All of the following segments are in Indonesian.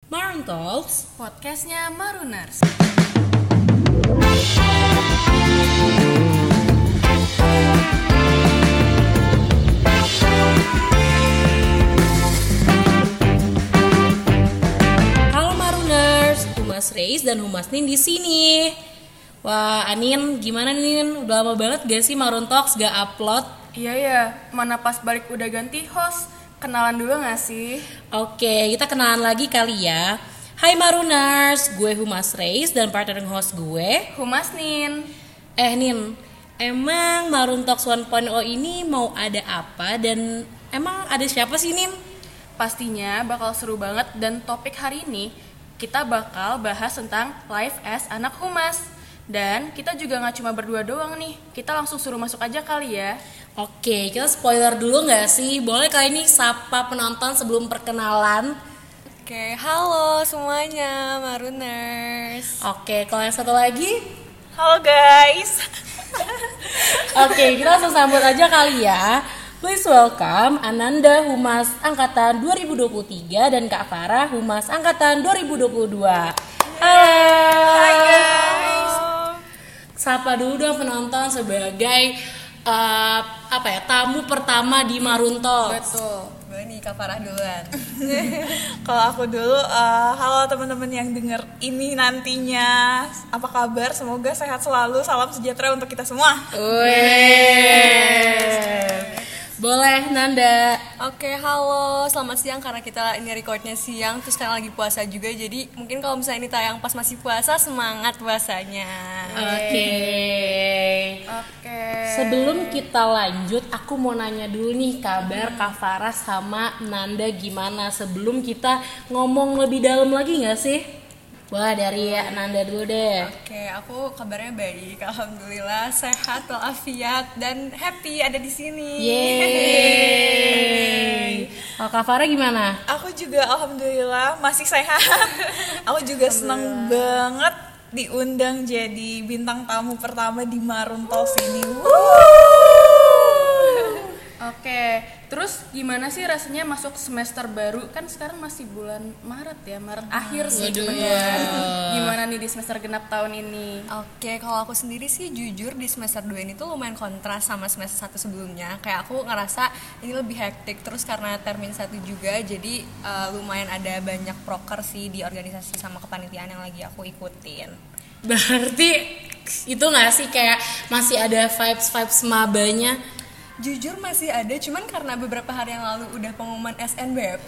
Maroon Talks, podcastnya Marooners. Halo Marooners, Humas Reis dan Humas Nin di sini. Wah, Anin, gimana Nin? Udah lama banget gak sih Maroon Talks gak upload? Iya ya, mana pas balik udah ganti host. Kenalan dulu gak sih? Oke, kita kenalan lagi kali ya. Hai Marooners, gue Humas Reis dan partner host gue Humas Nin. Nin, emang Maroon Talks 1.0 ini mau ada apa dan emang ada siapa sih Nin? Pastinya bakal seru banget dan topik hari ini kita bakal bahas tentang life as anak humas. Dan kita juga gak cuma berdua doang nih, kita langsung suruh masuk aja kali ya. Oke, kita spoiler dulu gak sih? Boleh kali ini sapa penonton sebelum perkenalan? Oke, halo semuanya Marooners. Oke, kalau yang satu lagi? Halo guys. Oke, kita langsung sambut aja kali ya. Please welcome Ananda Humas Angkatan 2023 dan Kak Farah Humas Angkatan 2022. Halo. Hai guys. Sapa dulu dong penonton sebagai tamu pertama di Maroon Talks. Betul. Gue nih Kak Farah duluan. Kalau aku dulu, halo teman-teman yang denger ini nantinya. Apa kabar? Semoga sehat selalu. Salam sejahtera untuk kita semua. Boleh Nanda. Oke, halo. Selamat siang karena kita ini recordnya siang. Terus sekarang lagi puasa juga. Jadi mungkin kalau misalnya ini tayang pas masih puasa, semangat puasanya. Oke. Sebelum kita lanjut, aku mau nanya dulu nih kabar Kak Farah sama Nanda gimana sebelum kita ngomong lebih dalam lagi nggak sih? Wah, dari Nanda dulu deh. Oke, aku kabarnya baik. Alhamdulillah sehat walafiat dan happy ada di sini. Yeay. Kalau Kak Farah gimana? Aku juga alhamdulillah masih sehat. Aku juga senang banget diundang jadi bintang tamu pertama di Maroon Talks ini. Oke, terus gimana sih rasanya masuk semester baru? Kan sekarang masih bulan Maret ya, Maret akhir sih sebenarnya. Gimana nih di semester genap tahun ini? Oke, kalau aku sendiri sih jujur di semester 2 ini tuh lumayan kontras sama semester 1 sebelumnya. Kayak aku ngerasa ini lebih hektik terus karena termin 1 juga. Jadi lumayan ada banyak proker sih di organisasi sama kepanitiaan yang lagi aku ikutin. Berarti itu nggak sih kayak masih ada vibes mabanya? Jujur masih ada, cuman karena beberapa hari yang lalu udah pengumuman SNBP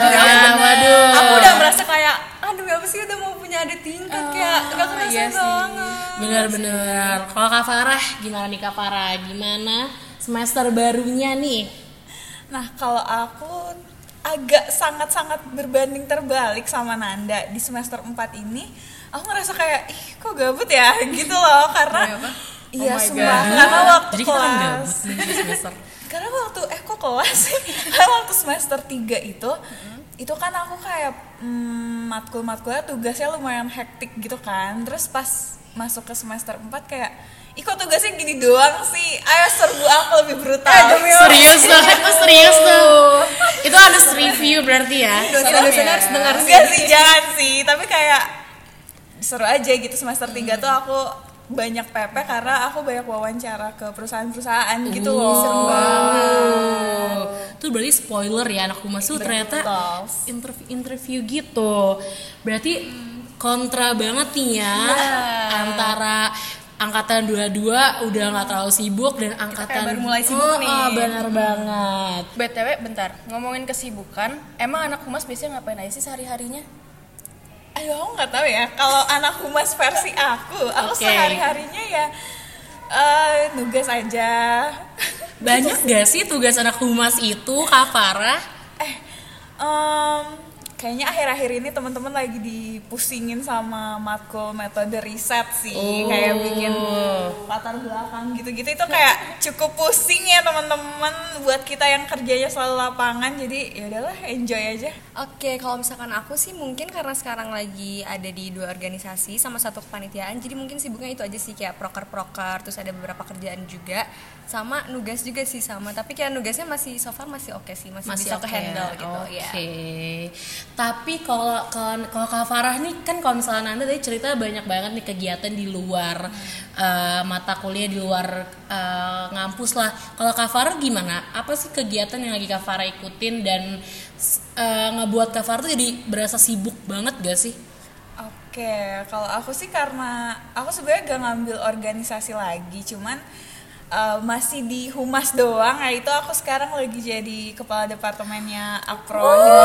aku udah merasa kayak aduh apa sih udah mau punya ada tingkat kayak gak kerasa banget. Bener-bener. Kalau Kak Farah gimana nih Kak Farah? Gimana semester barunya nih? Nah, kalau aku agak sangat-sangat berbanding terbalik sama Nanda di semester 4 ini. Aku ngerasa kayak kok gabut ya gitu loh karena iya, sumpah. Karena waktu jadi kelas. Jadi kan gabut nih semester. Karena waktu kok kelas sih? Karena waktu semester 3 itu kan aku kayak matkul-matkulnya tugasnya lumayan hektik gitu kan. Terus pas masuk ke semester 4 kayak kok tugasnya gini doang sih? Ayo serbu aku lebih brutal. Serius tuh. Itu harus review berarti ya. Dosen-dosen harus dengar sih. Enggak sih, jangan sih. Tapi kayak seru aja gitu semester 3 tuh aku banyak PP karena aku banyak wawancara ke perusahaan-perusahaan gitu loh. Seru banget. Itu berarti spoiler ya anak humas tuh ternyata interview gitu. Berarti kontra banget nih ya antara angkatan 22 udah nggak terlalu sibuk dan angkatan baru mulai sibuk nih. Benar banget. BTW bentar, ngomongin kesibukan, emang anak humas biasanya ngapain aja sih sehari-harinya? Ayo, aku nggak tahu ya. Kalau anak humas versi aku sehari-harinya ya nugas aja. Banyak gak sih tugas anak humas itu, Kak Farah? Kayaknya akhir-akhir ini teman-teman lagi dipusingin sama matkul metode riset sih, kayak bikin latar belakang gitu-gitu. Itu kayak cukup pusing ya teman-teman buat kita yang kerjanya selalu lapangan. Jadi ya udahlah, enjoy aja. Oke, kalau misalkan aku sih mungkin karena sekarang lagi ada di 2 organisasi sama 1 kepanitiaan, jadi mungkin sibuknya itu aja sih, kayak proker-proker, terus ada beberapa kerjaan juga, sama nugas juga sih sama. Tapi kayak nugasnya masih so far masih oke sih, masih bisa ke handle gitu ya. Tapi kalau Kak Farah nih kan kalau misalnya Nanda tadi cerita banyak banget nih kegiatan di luar mata kuliah, di luar ngampus lah. Kalau Kak Farah gimana? Apa sih kegiatan yang lagi Kak Farah ikutin dan ngebuat Kak Farah tuh jadi berasa sibuk banget gak sih? Oke, kalau aku sih karena aku sebenarnya gak ngambil organisasi lagi, cuman masih di humas doang. Nah itu aku sekarang lagi jadi kepala departemennya Akpro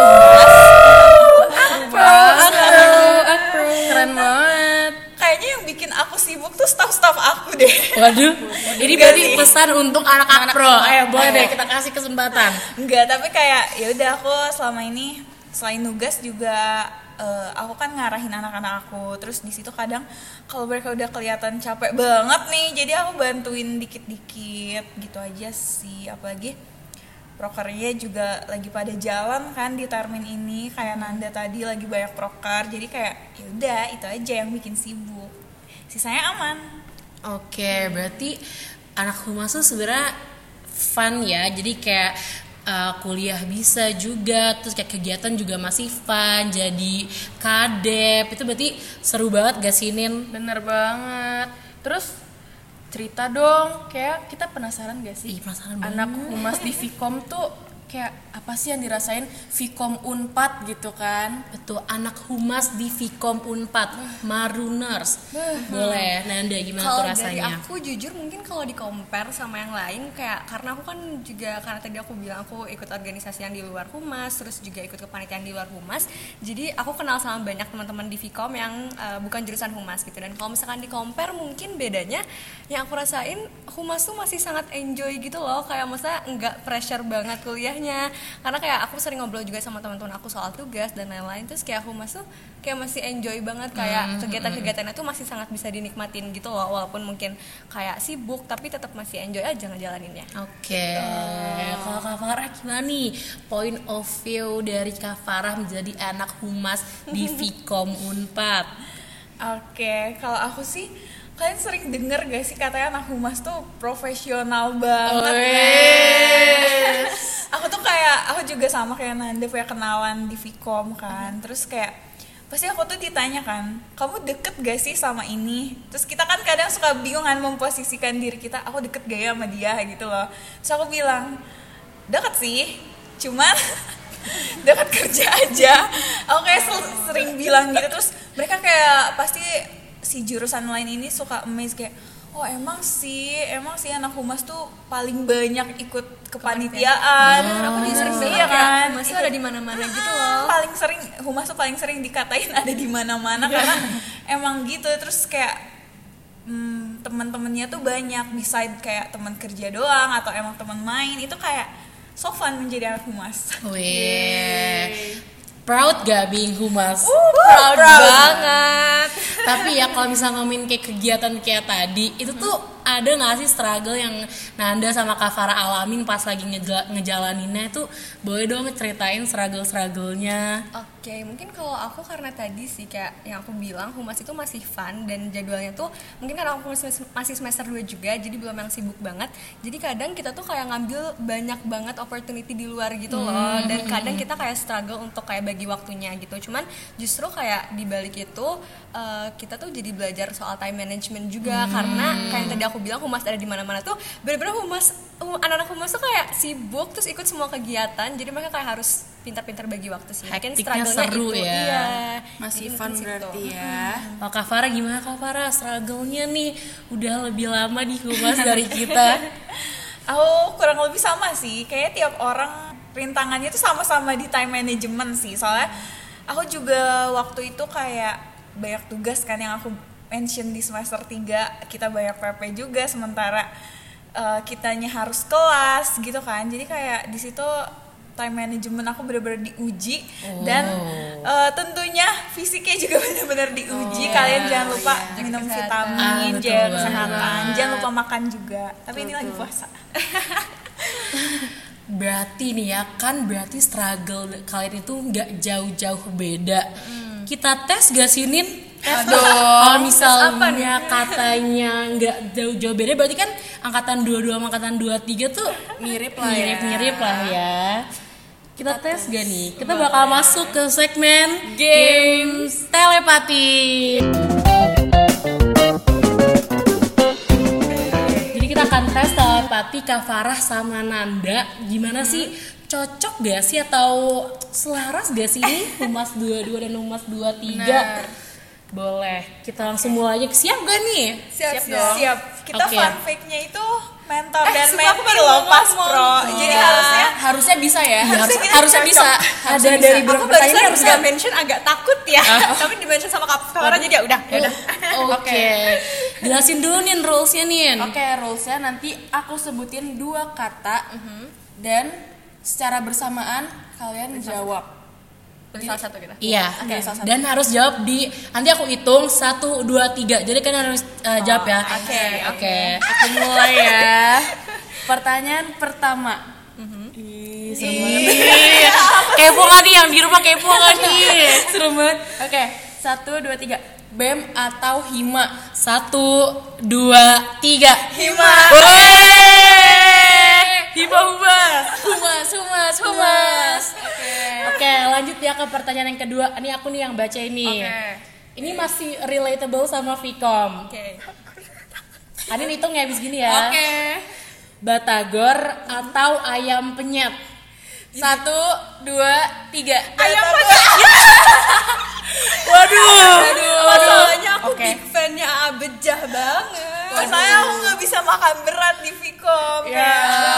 Humas. Keren banget. Kayaknya yang bikin aku sibuk tuh staff-staff aku deh. Waduh, ini berarti pesan untuk anak-anak pro. Ayo boleh deh kita kasih kesempatan. Enggak, tapi kayak ya udah aku selama ini selain nugas juga aku kan ngarahin anak-anak aku. Terus di situ kadang kalau mereka udah kelihatan capek banget nih, jadi aku bantuin dikit-dikit gitu aja sih. Apalagi prokernya juga lagi pada jalan kan di termin ini, kayak Nanda tadi lagi banyak proker. Jadi kayak ya udah itu aja yang bikin sibuk. Sisanya aman. Oke, berarti anak humas tuh sebenarnya fun ya. Jadi kayak kuliah bisa juga, terus kayak kegiatan juga masih fun, jadi kadep. Itu berarti seru banget gak sih, Nin? Bener banget. Terus cerita dong, kayak kita penasaran gak sih? Penasaran anak banget. humas di Vkom tuh kayak apa sih yang dirasain Vkom Unpad gitu kan? Betul, anak humas di Vkom Unpad, Maruners. Boleh, Nanda gimana tuh Kalau dari rasanya? aku jujur mungkin kalau di compare sama yang lain kayak karena aku kan juga karena tadi aku bilang aku ikut organisasi yang di luar humas, terus juga ikut kepanitiaan di luar humas. Jadi aku kenal sama banyak teman-teman di Vkom yang bukan jurusan humas gitu. Dan kalau misalkan di compare mungkin bedanya yang aku rasain humas tuh masih sangat enjoy gitu loh, kayak maksudnya nggak pressure banget kuliahnya. Karena kayak aku sering ngobrol juga sama teman-teman aku soal tugas dan lain-lain, terus kayak humas tuh kayak masih enjoy banget, kayak kegiatan-kegiatannya tuh masih sangat bisa dinikmatin gitu loh, walaupun mungkin kayak sibuk tapi tetap masih enjoy aja ngejalaninnya. Oke, kalau Kak Farah gimana nih point of view dari Kak Farah menjadi anak humas di Vkom Unpad? Oke, kalau aku sih, kalian sering denger gak sih katanya anak humas tuh profesional banget. Aku tuh kayak, aku juga sama kayak Nanda punya kenalan di Vkom kan. Terus kayak pasti aku tuh ditanya kan, kamu deket gak sih sama ini? Terus kita kan kadang suka bingung kan memposisikan diri kita, aku deket gak ya sama dia gitu loh. Terus aku bilang, deket sih, cuman dekat kerja aja. Aku kayak sering bilang gitu. Terus mereka kayak pasti si jurusan lain ini suka amazed kayak, oh emang sih anak humas tuh paling banyak ikut kepanitiaan. Aku juga sering iya kan, humas tuh ada di mana-mana gitu loh. Paling sering humas tuh paling sering dikatain ada di mana-mana karena emang gitu. Terus kayak teman-temannya tuh banyak, beside kayak teman kerja doang atau emang teman main, itu kayak so fun menjadi anak humas. Wih, proud gak being humas? Proud banget. Tapi ya kalau misalnya ngomongin kayak kegiatan kayak tadi, itu tuh ada gak sih struggle yang Nanda sama Kak Farah alamin pas lagi ngejalaninnya? Itu boleh dong ceritain struggle-struggle-nya. Oke, mungkin kalau aku karena tadi sih kayak yang aku bilang humas itu masih fun dan jadwalnya tuh mungkin karena aku masih semester 2 juga, jadi belum yang sibuk banget. Jadi kadang kita tuh kayak ngambil banyak banget opportunity di luar gitu loh. Dan kadang kita kayak struggle untuk kayak bagi waktunya gitu. Cuman justru kayak di balik itu kita tuh jadi belajar soal time management juga, karena kayak yang tadi aku bilang humas ada di mana-mana tuh benar-benar anak-anak humas tuh kayak sibuk terus ikut semua kegiatan, jadi mereka kayak harus pintar-pintar bagi waktu sih. Mungkin Hektiknya seru itu, ya. iya, Masih jadi fun mungkin berarti situ. ya. Kalau Kak Farah gimana Kak Farah? Struggle-nya nih udah lebih lama di humas dari kita. Aku kurang lebih sama sih, kayaknya tiap orang rintangannya tuh sama-sama di time management sih. Soalnya aku juga waktu itu kayak banyak tugas kan yang aku mention di semester 3, kita banyak PP juga sementara kitanya harus kelas gitu kan. Jadi kayak di situ time management aku benar-benar diuji dan tentunya fisiknya juga benar-benar diuji. Kalian jangan lupa minum vitamin, betul jaga banget. kesehatan, jangan lupa makan juga. Tapi ini lagi puasa. Berarti nih ya kan, berarti struggle kalian itu nggak jauh-jauh beda. Kita tes gak sih Nin? Kalau misalnya katanya nggak jauh-jauh beda, berarti kan angkatan 22 sama angkatan 23 tuh Mirip lah ya. Mirip lah ya. Kita tes gak nih? Kita bakal masuk ke segmen Games Telepati. Jadi kita akan tes telepati Kak Farah sama Nanda. Gimana sih? Cocok gak sih atau selaras gak sih nih Humas 22 dan Humas 23? Benar. Boleh. Kita langsung mulai aja. Siap gak nih? Siap dong. siap. Kita Oke. fun fact-nya itu mentor dan sumpah aku menti baru loh mau pas ngomong. pro. Jadi harusnya bisa ya. Harusnya bisa. Ada dari Aku beberapa pertanyaan barusan harusnya. juga mention agak takut ya, tapi di mention sama Kak Farah jadi ya udah. Oke. Jelasin dulu nih rulesnya nih. Oke, rulesnya nanti aku sebutin 2 kata dan secara bersamaan kalian jawab. Pilih salah satu kita. Iya. Oke, salah satu. Dan harus jawab di nanti aku hitung 1 2 3. Jadi kalian harus jawab ya. Oke. Aku mulai ya. Pertanyaan pertama. Ih, seru banget. Iya. Kepo kan nih yang di rumah kepo kan nih. Seru banget. Oke, 1 2 3. BEM atau HIMA? 1 2 3. Hima. Humas. Oke, lanjut ya ke pertanyaan yang kedua. Ini aku nih yang baca ini. Ini masih relatable sama Vkom. Oke. Adin hitung ya abis gini ya. Oke. Batagor atau ayam penyet? 1 2 3. Ayam penyet. Waduh. Masalahnya aku Oke. big fan-nya Abejah banget. Saya aku nggak bisa makan berat di Vkom. Ya.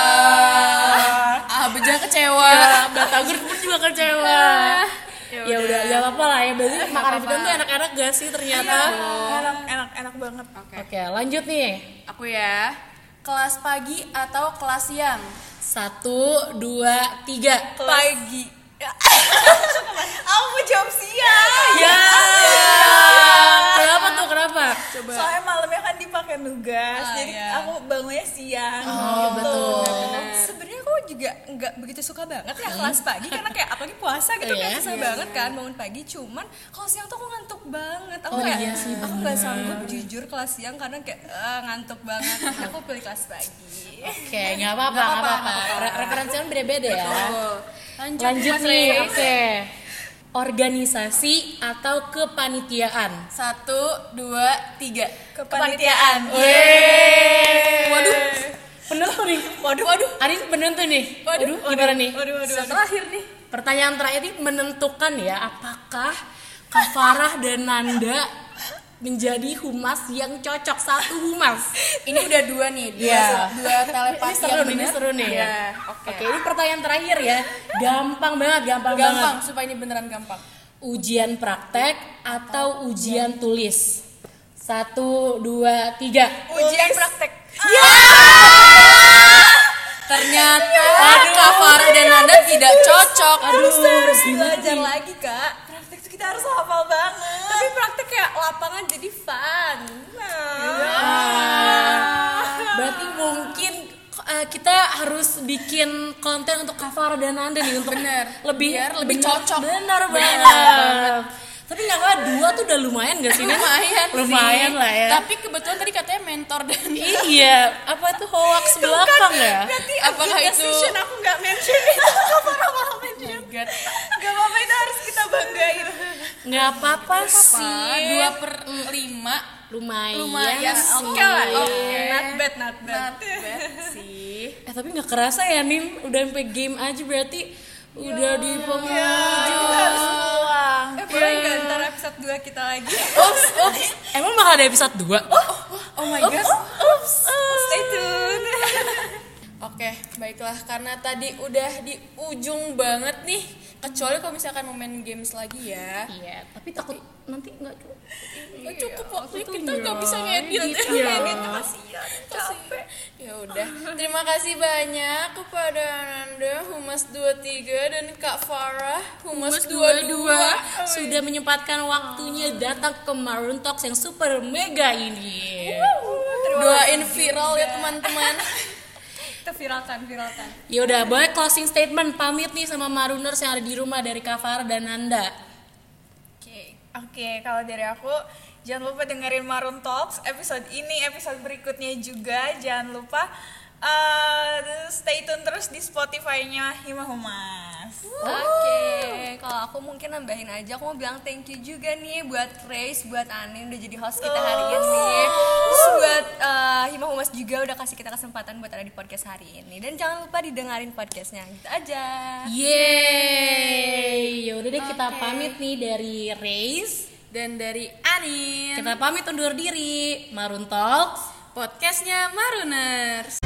Beja kecewa. Batagor pun juga kecewa. Ya udah, gak apa-apa lah ya. Berarti makanan Vkom tuh enak-enak gak sih ternyata? Enak banget. Oke, lanjut nih. Aku ya. Kelas pagi atau kelas siang? 1 2 3. Pagi. Aku mau jawab siang. Ya. Kenapa tuh? Kenapa? Coba. Soalnya malamnya kan dipakai nugas, jadi aku bangunnya siang. Oh, betul. Sebenarnya aku juga nggak begitu suka banget ya kelas pagi karena kayak apalagi puasa gitu Iya. kayak susah banget kan bangun pagi. Cuman kalau siang tuh aku ngantuk banget. Aku Oh, kayak iya sih, aku nggak sanggup jujur kelas siang karena kayak ngantuk banget. Aku pilih kelas pagi. Oke, nggak apa-apa, nggak apa-apa. Referensi kan beda-beda ya. Lanjut Mas nih. Rey. Oke. Organisasi atau kepanitiaan? 1 2 3. Kepanitiaan. Waduh. Penentu nih. Waduh. Arin penentu nih. Waduh. Gimana nih? Terakhir nih. Pertanyaan terakhir ini menentukan ya apakah Kak Farah dan Nanda menjadi humas yang cocok. 1 humas. Ini udah 2 nih. Dua telepati yang Ini benar. seru nih. Iya, Oke, ini pertanyaan terakhir ya. Gampang banget. Gampang supaya ini beneran gampang. Ujian praktek atau ujian tulis? 1 2 3. Ujian praktek. Ternyata Kak Farah dan Nanda tidak cocok. Harus belajar lagi kak. Praktek tuh kita harus hafal banget. Tapi praktek kayak lapangan jadi fun. Berarti mungkin kita harus bikin konten untuk Kak Farah dan Nanda nih untuk Biar lebih cocok. Benar banget. Tapi nggak apa 2 tuh udah lumayan gak sih? Lumayan lah ya. Tapi kebetulan tadi katanya mentor dan Iya, apa tuh hoax belakang ya? Berarti Apakah Agit itu- Decision aku nggak mention itu. Kapan malah mention. God. Gak apa-apa, itu harus kita banggain. Nggak apa-apa sih. 2/5 Lumayan sih. Oke lah. Not bad. Not bad sih. Tapi nggak kerasa ya Nin, udah sampai game aja berarti udah di penghujung. Boleh nggak ntar episode 2 kita lagi? Emang bakal ada episode 2? Oh my god. Stay tune. Oke, baiklah karena tadi udah di ujung banget nih. Kecuali kalau misalkan mau main games lagi ya. Iya, tapi takut nanti nggak cukup. Nggak cukup waktunya, kita nggak bisa ngedit. Capek. Ya udah. Terima kasih banyak kepada Nanda Humas 23 dan Kak Farah Humas 22. Sudah menyempatkan waktunya datang ke Maroon Talks yang super mega ini. Doain viral ya teman-teman. Kita viralkan. Ya udah, boleh closing statement pamit nih sama Marooners yang ada di rumah dari Kak Farah dan Nanda. Oke, kalau dari aku jangan lupa dengerin Maroon Talks episode ini, episode berikutnya juga. Jangan lupa stay tune terus di Spotify-nya Hima Humas. Humas. Oke, kalau aku mungkin nambahin aja, aku mau bilang thank you juga nih buat Grace, buat Anin udah jadi host kita hari ini. Terus buat Hima Humas juga udah kasih kita kesempatan buat ada di podcast hari ini. Dan jangan lupa didengarin podcastnya, gitu aja. Yeay, yaudah deh kita pamit nih dari Race Dan dari Anin, Kita pamit undur diri. Marun Talks, podcastnya Maruners.